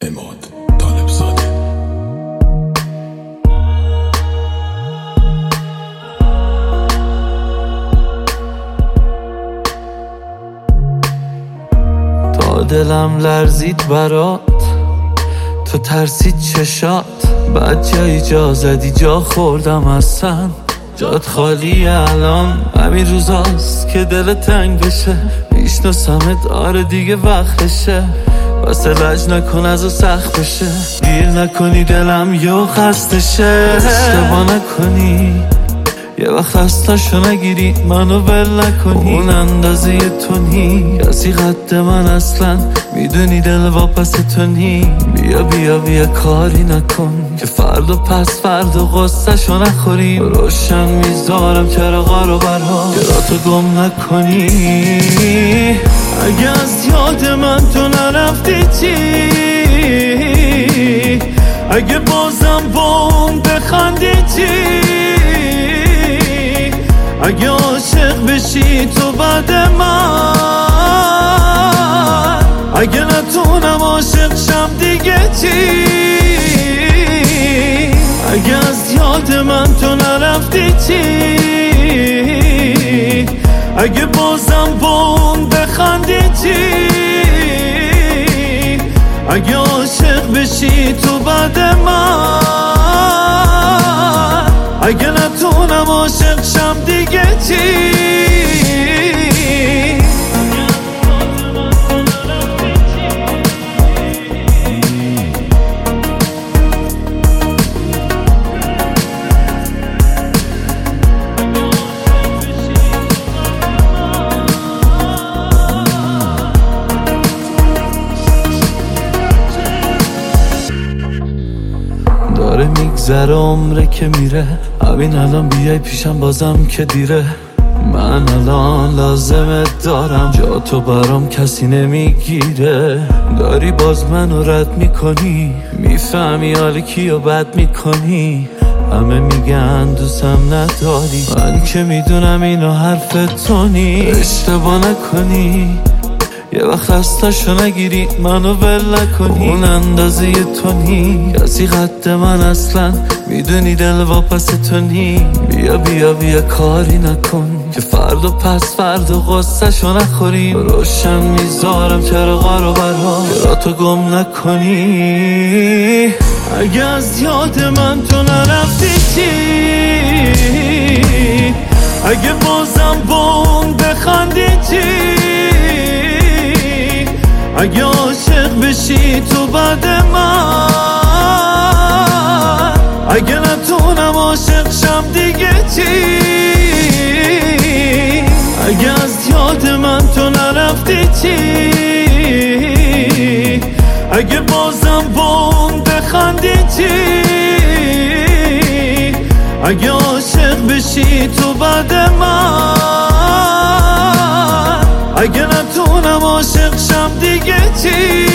حماد طالبزاده. تا دلم لرزید برات، تو ترسید چشات، بعد جایی جا زدی جا خوردم اصلا جات خالیه. الان همین روزاست که دل تنگ بشه، میشناسمت آره دیگه وقتشه، واسه لج نکن از و سخت بشه، گیر نکنی دلم یو خستشه. اشتباه نکنی یه وقت خستشو نگیری، منو ول نکنی، اون اندازه تو نی کسی قد من اصلا، میدونی دل واپس تو نی. بیا بیا بیا کاری نکن که فردا پس فردا غصه شو نخوریم، روشن میذارم چراغا رو برها که را تو گم نکنی. اگه از یاد من تو نرفتی چی، اگه بازم با اون بخندی چی، اگه عاشق بشی تو بعد من، اگه نتونم عاشق شم دیگه چی، اگه از یاد من تو نرفتی چی، اگه بازم با اون بخندی چی، اگه عاشق بشی تو بعد من، اگه نتونم عاشق شم دیگه چی. داره میگذره عمره که میره، همین الان بیای پیشم بازم که دیره. من الان لازمت دارم، جا تو برام کسی نمیگیره، داری باز منو رد میکنی، میفهمی حال کیو بد میکنی، همه میگن دوستم نداری، من که میدونم اینو حرف تو نی. اشتباه نکنی یه وقت خستشو نگیری، منو ول نکنی، اون اندازه تو نی کسی قد من اصلا، میدونی دل واپس تو نی. بیا بیا بیا کاری نکن که فردا پس فردا غصه شو نخوریم، روشن میذارم چراغا رو برها که را تو گم نکنی. اگه از یاد من تو نرفتی چی، اگه بازم با اون بخندی چی، اگه عاشق بشی تو بعد من، اگه نتونم عاشق شم دیگه چی، اگه از یاد من تو نرفتی چی، اگه بازم با اون بخندی چی، اگه عاشق بشی تو بعد من، اگه نتونم عاشق شم دیگه چی.